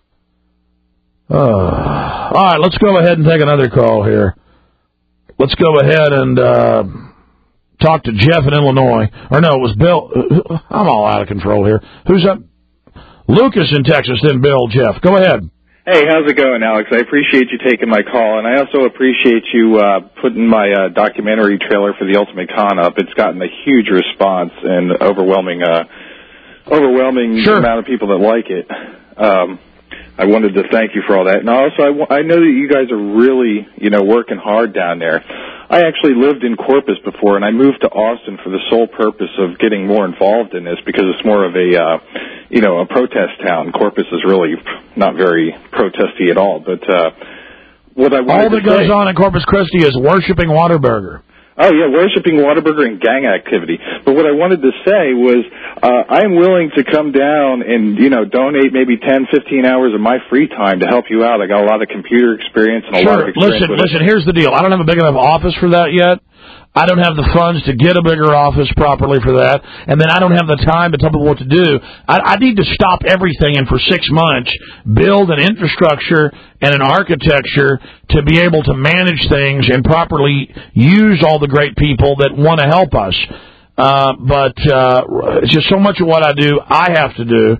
All right, let's go ahead and take another call here. Let's go ahead and talk to Jeff in Illinois. Or no, it was Bill. I'm all out of control here. Who's up? Lucas in Texas, then Bill, Jeff. Go ahead. Hey, how's it going, Alex? I appreciate you taking my call, and I also appreciate you putting my documentary trailer for The Ultimate Con up. It's gotten a huge response and overwhelming amount of people that like it. I wanted to thank you for all that. And also, I know that you guys are really, working hard down there. I actually lived in Corpus before, and I moved to Austin for the sole purpose of getting more involved in this because it's more of a protest town. Corpus is really not very protesty at all. But what I wanted all that goes on in Corpus Christi is worshiping Whataburger. Oh, yeah, worshiping Whataburger and gang activity. But what I wanted to say was I am willing to come down and, donate maybe 10, 15 hours of my free time to help you out. I got a lot of computer experience and a lot of experience Listen, here's the deal. I don't have a big enough office for that yet. I don't have the funds to get a bigger office properly for that, and then I don't have the time to tell people what to do. I need to stop everything and for 6 months build an infrastructure and an architecture to be able to manage things and properly use all the great people that want to help us. But it's just so much of what I do I have to do,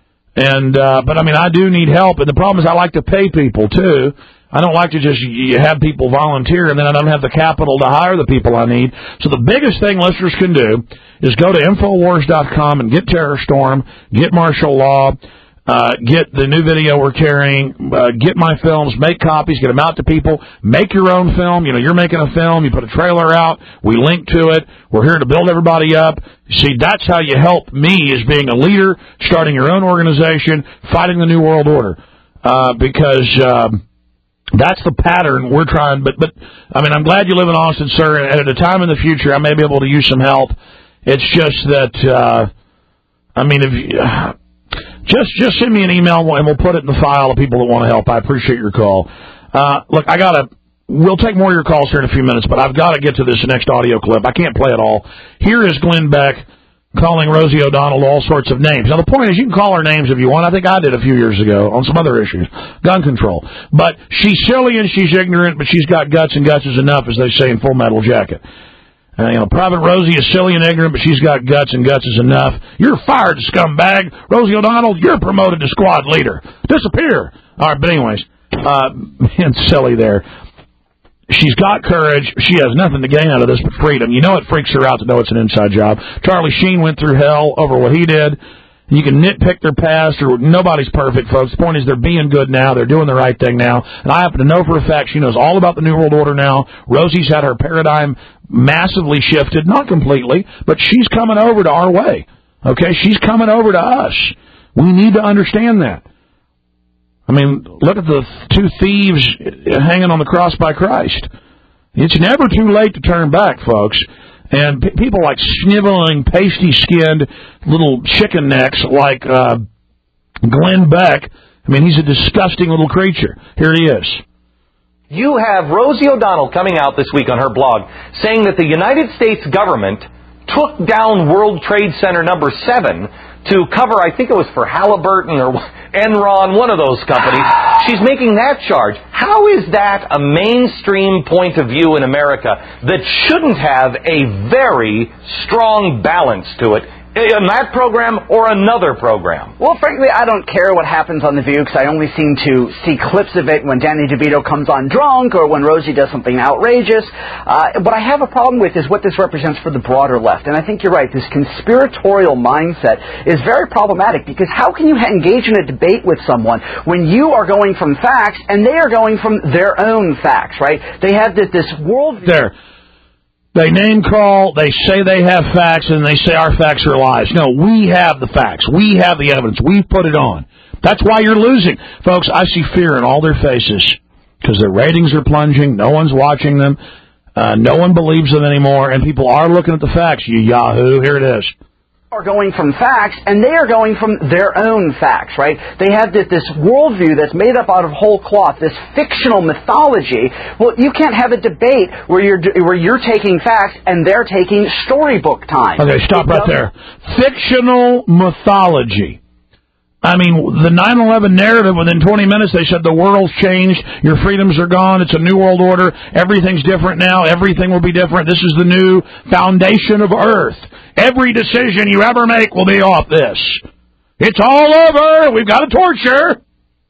but I do need help, and the problem is I like to pay people too. I don't like to just have people volunteer, and then I don't have the capital to hire the people I need. So the biggest thing listeners can do is go to Infowars.com and get Terror Storm, get martial law, get the new video we're carrying, get my films, make copies, get them out to people, make your own film. You're making a film, you put a trailer out, we link to it, we're here to build everybody up. See, that's how you help me, is being a leader, starting your own organization, fighting the New World Order. Because that's the pattern we're trying. But I'm glad you live in Austin, sir, and at a time in the future I may be able to use some help. It's just that, if you... Just send me an email and we'll put it in the file of people that want to help. I appreciate your call. Look, we'll take more of your calls here in a few minutes, but I've got to get to this next audio clip. I can't play it all. Here is Glenn Beck calling Rosie O'Donnell all sorts of names. Now, the point is, you can call her names if you want. I think I did a few years ago on some other issues, gun control. But she's silly and she's ignorant, but she's got guts, and guts is enough, as they say in Full Metal Jacket. Private Rosie is silly and ignorant, but she's got guts, and guts is enough. You're fired, scumbag. Rosie O'Donnell, you're promoted to squad leader. Disappear. All right, but anyways, being silly there. She's got courage. She has nothing to gain out of this but freedom. It freaks her out to know it's an inside job. Charlie Sheen went through hell over what he did. You can nitpick their past, or nobody's perfect, folks. The point is they're being good now. They're doing the right thing now. And I happen to know for a fact she knows all about the New World Order now. Rosie's had her paradigm massively shifted, not completely, but she's coming over to our way. Okay? She's coming over to us. We need to understand that. Look at the two thieves hanging on the cross by Christ. It's never too late to turn back, folks. And people like sniveling, pasty-skinned little chicken necks like Glenn Beck, he's a disgusting little creature. Here he is. You have Rosie O'Donnell coming out this week on her blog saying that the United States government took down World Trade Center number 7 to cover, I think it was for Halliburton or Enron, one of those companies. She's making that charge. How is that a mainstream point of view in America that shouldn't have a very strong balance to it? In that program or another program? Well, frankly, I don't care what happens on The View, because I only seem to see clips of it when Danny DeVito comes on drunk or when Rosie does something outrageous. What I have a problem with is what this represents for the broader left. And I think you're right. This conspiratorial mindset is very problematic, because how can you engage in a debate with someone when you are going from facts and they are going from their own facts, right? They have this worldview. There. They name call, they say they have facts, and they say our facts are lies. No, we have the facts. We have the evidence. We've put it on. That's why you're losing. Folks, I see fear in all their faces because their ratings are plunging. No one's watching them. No one believes them anymore, and people are looking at the facts. You yahoo, here it is. are going from facts, and they are going from their own facts, right? They have this worldview that's made up out of whole cloth, this fictional mythology. Well, you can't have a debate where you're taking facts and they're taking storybook time. Okay, stop right there. Fictional mythology. I mean, the 9/11 narrative, within 20 minutes, they said the world's changed, your freedoms are gone, it's a new world order, everything's different now, everything will be different, this is the new foundation of Earth. Every decision you ever make will be off this. It's all over, we've got a torture.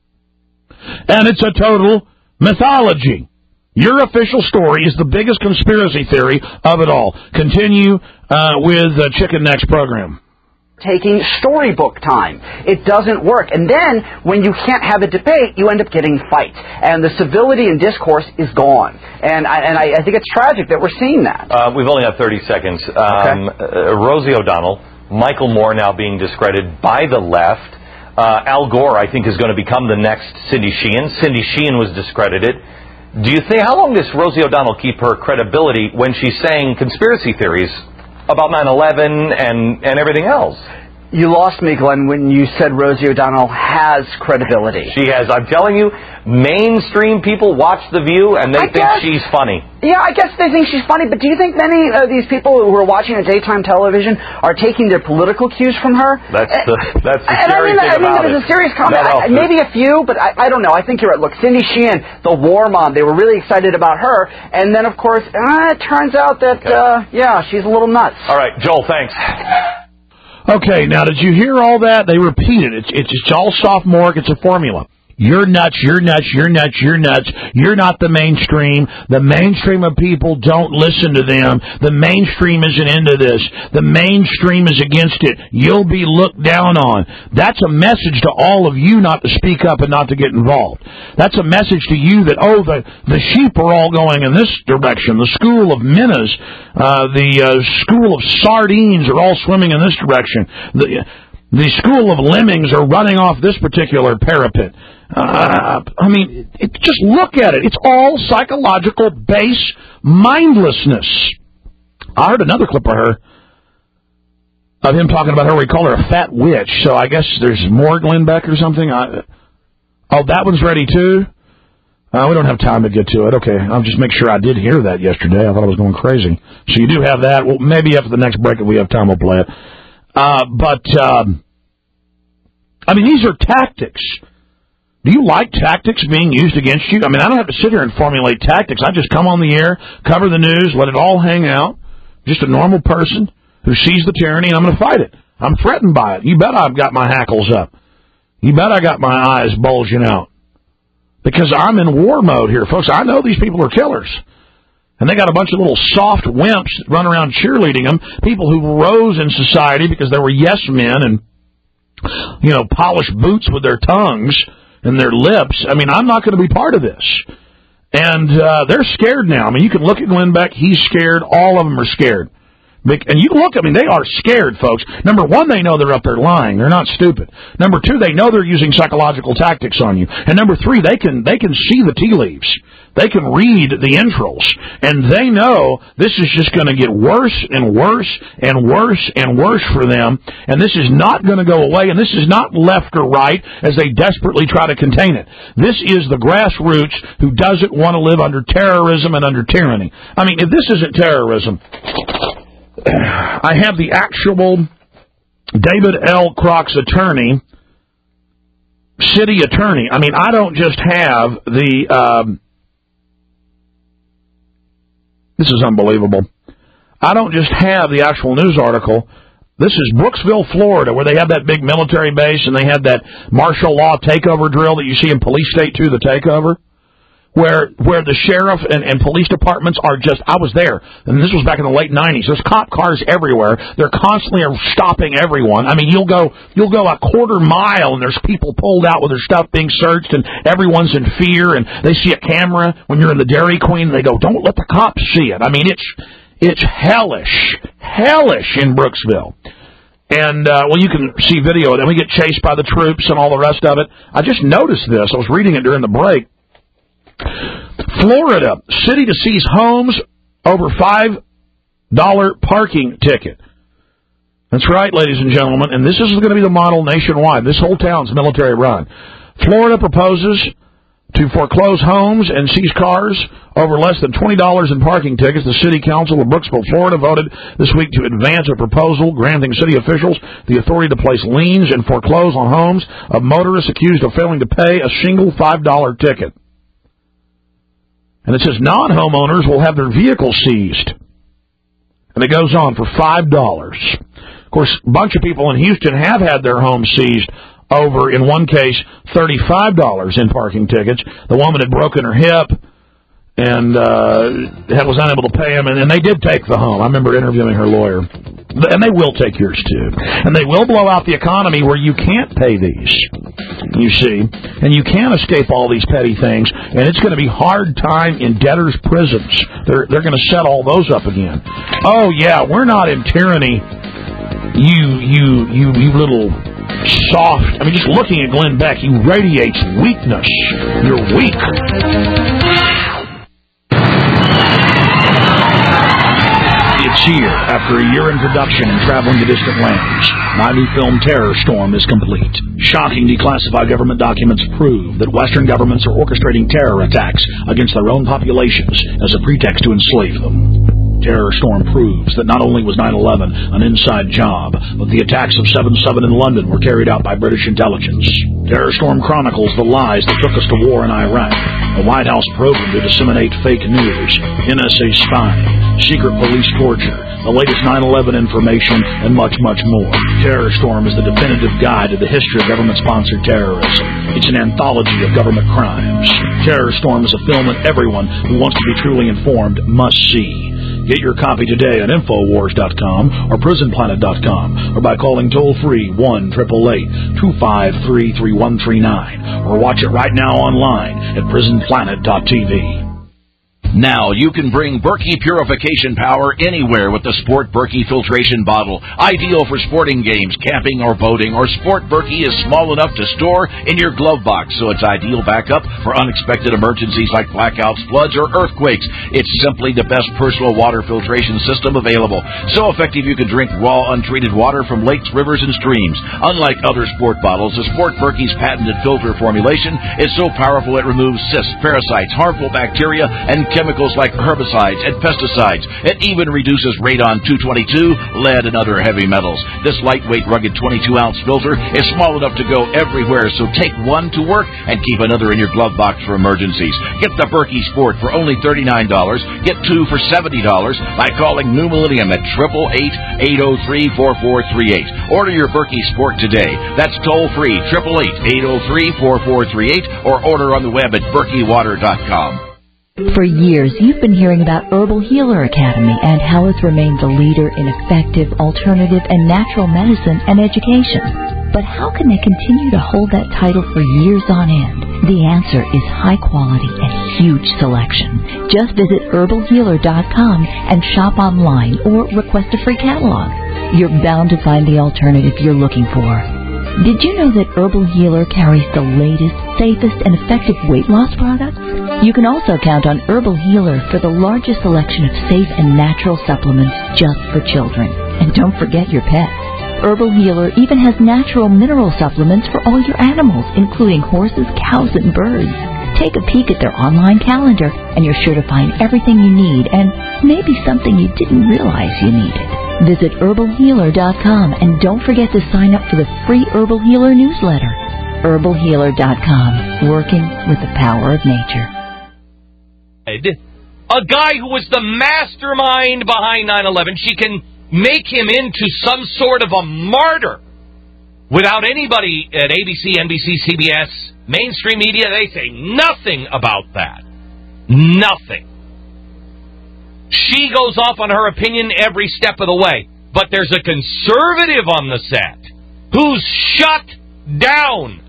And it's a total mythology. Your official story is the biggest conspiracy theory of it all. Continue with the Chicken Next program. Taking storybook time. It doesn't work. And then, when you can't have a debate, you end up getting fights. And the civility in discourse is gone. And I think it's tragic that we're seeing that. We've only got 30 seconds. Rosie O'Donnell, Michael Moore now being discredited by the left. Al Gore, I think, is going to become the next Cindy Sheehan. Cindy Sheehan was discredited. Do you think, how long does Rosie O'Donnell keep her credibility when she's saying conspiracy theories about 9/11 and everything else? You lost me, Glenn, when you said Rosie O'Donnell has credibility. She has. I'm telling you, mainstream people watch The View and they think she's funny. Yeah, I guess they think she's funny, but do you think many of these people who are watching daytime television are taking their political cues from her? That's the scary thing about it. It's a serious comment. Maybe a few, but I don't know. I think you're right. Look, Cindy Sheehan, the war mom, they were really excited about her, and then, of course, it turns out that, she's a little nuts. All right, Joel, thanks. Okay, now did you hear all that? They repeat it. It's all sophomoric. It's a formula. You're nuts, you're nuts, you're nuts, you're nuts. You're not the mainstream. The mainstream of people don't listen to them. The mainstream isn't into this. The mainstream is against it. You'll be looked down on. That's a message to all of you not to speak up and not to get involved. That's a message to you that, the sheep are all going in this direction. The school of minnows, the school of sardines are all swimming in this direction. The school of lemmings are running off this particular parapet. Just look at it. It's all psychological base mindlessness. I heard another clip of him talking about her where he called her a fat witch. So I guess there's more Glenn Beck or something. That one's ready too? We don't have time to get to it. Okay, I'll just make sure I did hear that yesterday. I thought I was going crazy. So you do have that. Well, maybe after the next break, if we have time, we'll play it. These are tactics. Do you like tactics being used against you? I don't have to sit here and formulate tactics. I just come on the air, cover the news, let it all hang out. Just a normal person who sees the tyranny, and I'm going to fight it. I'm threatened by it. You bet I've got my hackles up. You bet I got my eyes bulging out. Because I'm in war mode here, folks. I know these people are killers. And they got a bunch of little soft wimps that run around cheerleading them, people who rose in society because they were yes men and, polished boots with their tongues and their lips. I'm not going to be part of this. And they're scared now. You can look at Glenn Beck. He's scared. All of them are scared. And you look, they are scared, folks. Number one, they know they're up there lying. They're not stupid. Number two, they know they're using psychological tactics on you. And number three, they can see the tea leaves. They can read the entrails. And they know this is just going to get worse and worse and worse and worse for them. And this is not going to go away. And this is not left or right as they desperately try to contain it. This is the grassroots who doesn't want to live under terrorism and under tyranny. If this isn't terrorism, I have the actual David L. Croc's attorney, city attorney. I don't just have the... This is unbelievable. I don't just have the actual news article. This is Brooksville, Florida, where they have that big military base and they had that martial law takeover drill that you see in Police State 2, the takeover, where the sheriff and police departments are just, I was there, and this was back in the late 90s. There's cop cars everywhere. They're constantly stopping everyone. You'll go a quarter mile and there's people pulled out with their stuff being searched and everyone's in fear and they see a camera when you're in the Dairy Queen and they go, don't let the cops see it. It's hellish in Brooksville. And, you can see video of it. And we get chased by the troops and all the rest of it. I just noticed this. I was reading it during the break. Florida, city to seize homes over $5 parking ticket. That's right, ladies and gentlemen, and this is going to be the model nationwide. This whole town's military run. Florida proposes to foreclose homes and seize cars over less than $20 in parking tickets. The City Council of Brooksville, Florida, voted this week to advance a proposal granting city officials the authority to place liens and foreclose on homes of motorists accused of failing to pay a single $5 ticket. And it says non-homeowners will have their vehicles seized. And it goes on for $5. Of course, a bunch of people in Houston have had their homes seized over, in one case, $35 in parking tickets. The woman had broken her hip and was unable to pay them, and they did take the home. I remember interviewing her lawyer. And they will take yours, too. And they will blow out the economy where you can't pay these, you see. And you can't escape all these petty things, and it's going to be hard time in debtors' prisons. They're going to set all those up again. Oh, yeah, we're not in tyranny. You little soft. I mean, just looking at Glenn Beck, he radiates weakness. You're weak. It's here, after a year in production and traveling to distant lands. My new film, Terror Storm, is complete. Shocking declassified government documents prove that Western governments are orchestrating terror attacks against their own populations as a pretext to enslave them. Terror Storm proves that not only was 9/11 an inside job, but the attacks of 7/7 in London were carried out by British intelligence. Terror Storm chronicles the lies that took us to war in Iraq, the White House program to disseminate fake news, NSA spying, secret police torture, the latest 9/11 information, and much, much more. Terror Storm is the definitive guide to the history of government-sponsored terrorism. It's an anthology of government crimes. Terror Storm is a film that everyone who wants to be truly informed must see. Get your copy today at Infowars.com or PrisonPlanet.com or by calling toll-free 1-888-253-3139 or watch it right now online at PrisonPlanet.tv. Now you can bring Berkey purification power anywhere with the Sport Berkey filtration bottle. Ideal for sporting games, camping, or boating. Or Sport Berkey is small enough to store in your glove box, so it's ideal backup for unexpected emergencies like blackouts, floods, or earthquakes. It's simply the best personal water filtration system available. So effective you can drink raw, untreated water from lakes, rivers, and streams. Unlike other sport bottles, the Sport Berkey's patented filter formulation is so powerful it removes cysts, parasites, harmful bacteria, and chemicals like herbicides and pesticides. It even reduces radon-222, lead, and other heavy metals. This lightweight, rugged 22-ounce filter is small enough to go everywhere, so take one to work and keep another in your glove box for emergencies. Get the Berkey Sport for only $39. Get two for $70 by calling New Millennium at 888-803-4438. Order your Berkey Sport today. That's toll-free, 888-803-4438, or order on the web at berkeywater.com. For years, you've been hearing about Herbal Healer Academy and how it's remained the leader in effective, alternative, and natural medicine and education. But how can they continue to hold that title for years on end? The answer is high quality and huge selection. Just visit herbalhealer.com and shop online or request a free catalog. You're bound to find the alternative you're looking for. Did you know that Herbal Healer carries the latest, safest, and effective weight loss products? You can also count on Herbal Healer for the largest selection of safe and natural supplements just for children. And don't forget your pets. Herbal Healer even has natural mineral supplements for all your animals, including horses, cows, and birds. Take a peek at their online calendar, and you're sure to find everything you need and maybe something you didn't realize you needed. Visit herbalhealer.com and don't forget to sign up for the free Herbal Healer newsletter. herbalhealer.com, working with the power of nature. A guy who was the mastermind behind 9/11, she can make him into some sort of a martyr. Without anybody at ABC, NBC, CBS, mainstream media, they say nothing about that. Nothing. She goes off on her opinion every step of the way. But there's a conservative on the set who's shut down.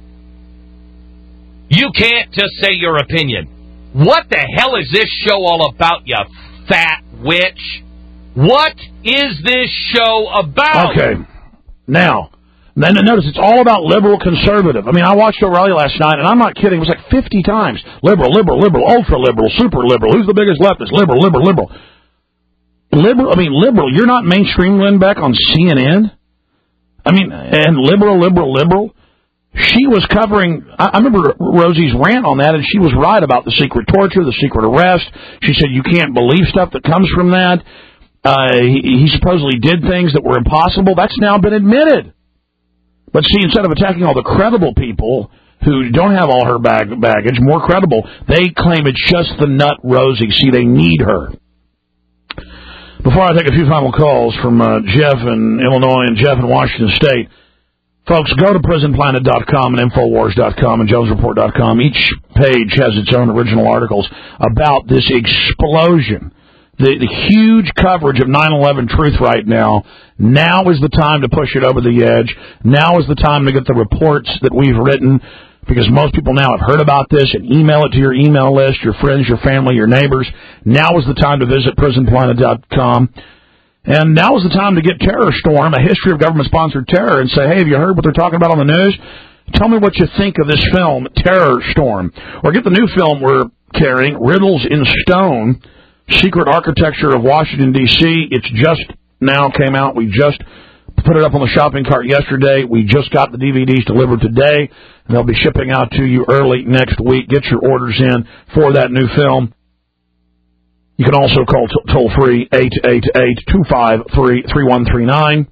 You can't just say your opinion. What the hell is this show all about, you fat witch? What is this show about? Okay. Now, then notice it's all about liberal conservative. I mean, I watched O'Reilly last night, and I'm not kidding. It was like 50 times. Liberal, liberal, liberal, ultra liberal, super liberal. Who's the biggest leftist? Liberal, liberal, liberal. liberal. You're not mainstream Glenn Beck on CNN? And liberal. She was covering, I remember Rosie's rant on that, and she was right about the secret torture, the secret arrest. She said you can't believe stuff that comes from that. He supposedly did things that were impossible. That's now been admitted. But see, instead of attacking all the credible people who don't have all her baggage, more credible, they claim it's just the nut Rosie. See, they need her. Before I take a few final calls from Jeff in Illinois and Jeff in Washington State, folks, go to prisonplanet.com and Infowars.com and JonesReport.com. Each page has its own original articles about this explosion, the huge coverage of 9/11 truth right now. Now is the time to push it over the edge. Now is the time to get the reports that we've written, because most people now have heard about this, and email it to your email list, your friends, your family, your neighbors. Now is the time to visit prisonplanet.com. And now is the time to get Terror Storm, a history of government-sponsored terror, and say, hey, have you heard what they're talking about on the news? Tell me what you think of this film, Terror Storm. Or get the new film we're carrying, Riddles in Stone, Secret Architecture of Washington, D.C. It's just now came out. We just put it up on the shopping cart yesterday. We just got the DVDs delivered today, and they'll be shipping out to you early next week. Get your orders in for that new film. You can also call toll-free 888-253-3139,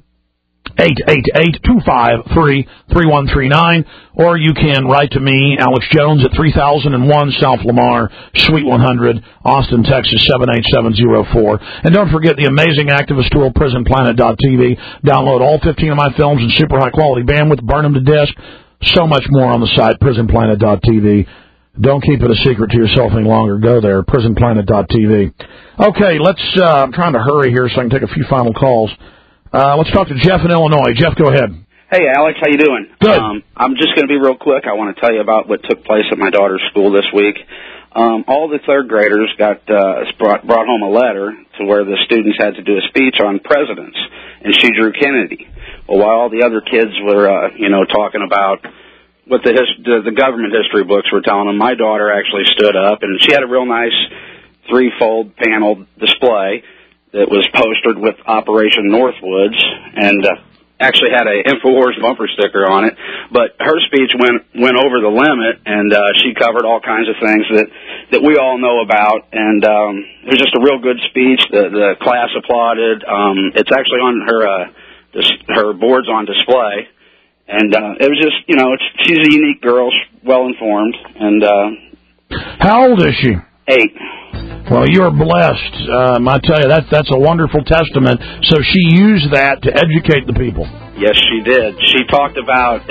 888-253-3139, or you can write to me, Alex Jones, at 3001 South Lamar, Suite 100, Austin, Texas, 78704. And don't forget the amazing activist tool, PrisonPlanet.tv. Download all 15 of my films in super high-quality bandwidth, burn them to disk. So much more on the site, PrisonPlanet.tv. Don't keep it a secret to yourself any longer. Go there, prisonplanet.tv. Okay, I'm trying to hurry here so I can take a few final calls. Let's talk to Jeff in Illinois. Jeff, go ahead. Hey, Alex, how you doing? Good. I'm just going to be real quick. I want to tell you about what took place at my daughter's school this week. All the third graders got brought home a letter to where the students had to do a speech on presidents, and she drew Kennedy. Well, while all the other kids were, talking about what the government history books were telling them, my daughter actually stood up, and she had a real nice three-fold panel display that was postered with Operation Northwoods, and actually had a InfoWars bumper sticker on it. But her speech went over the limit, and she covered all kinds of things that we all know about, and it was just a real good speech. The class applauded. It's actually on her boards on display. And it was just, she's a unique girl, well-informed, and... How old is she? 8. Well, you're blessed. I tell you, that's a wonderful testament. So she used that to educate the people. Yes, she did. She talked about,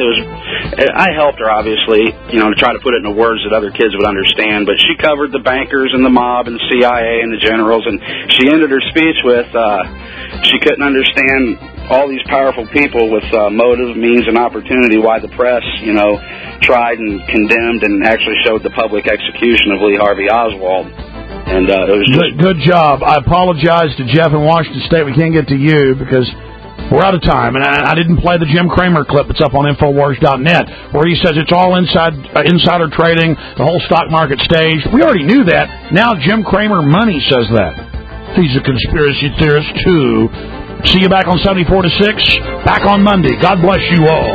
I helped her, obviously, to try to put it into words that other kids would understand, but she covered the bankers and the mob and the CIA and the generals, and she ended her speech with, she couldn't understand all these powerful people with motive, means, and opportunity, why the press, tried and condemned and actually showed the public execution of Lee Harvey Oswald. And it was just... Good job. I apologize to Jeff in Washington State. We can't get to you because we're out of time. And I didn't play the Jim Cramer clip that's up on Infowars.net where he says it's all insider trading, the whole stock market staged. We already knew that. Now Jim Cramer Money says that. He's a conspiracy theorist, too. See you back on 74 to 6, back on Monday. God bless you all.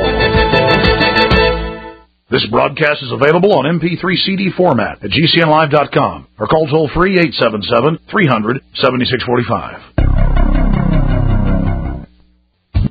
This broadcast is available on MP3 CD format at GCNlive.com or call toll-free 877-300-7645.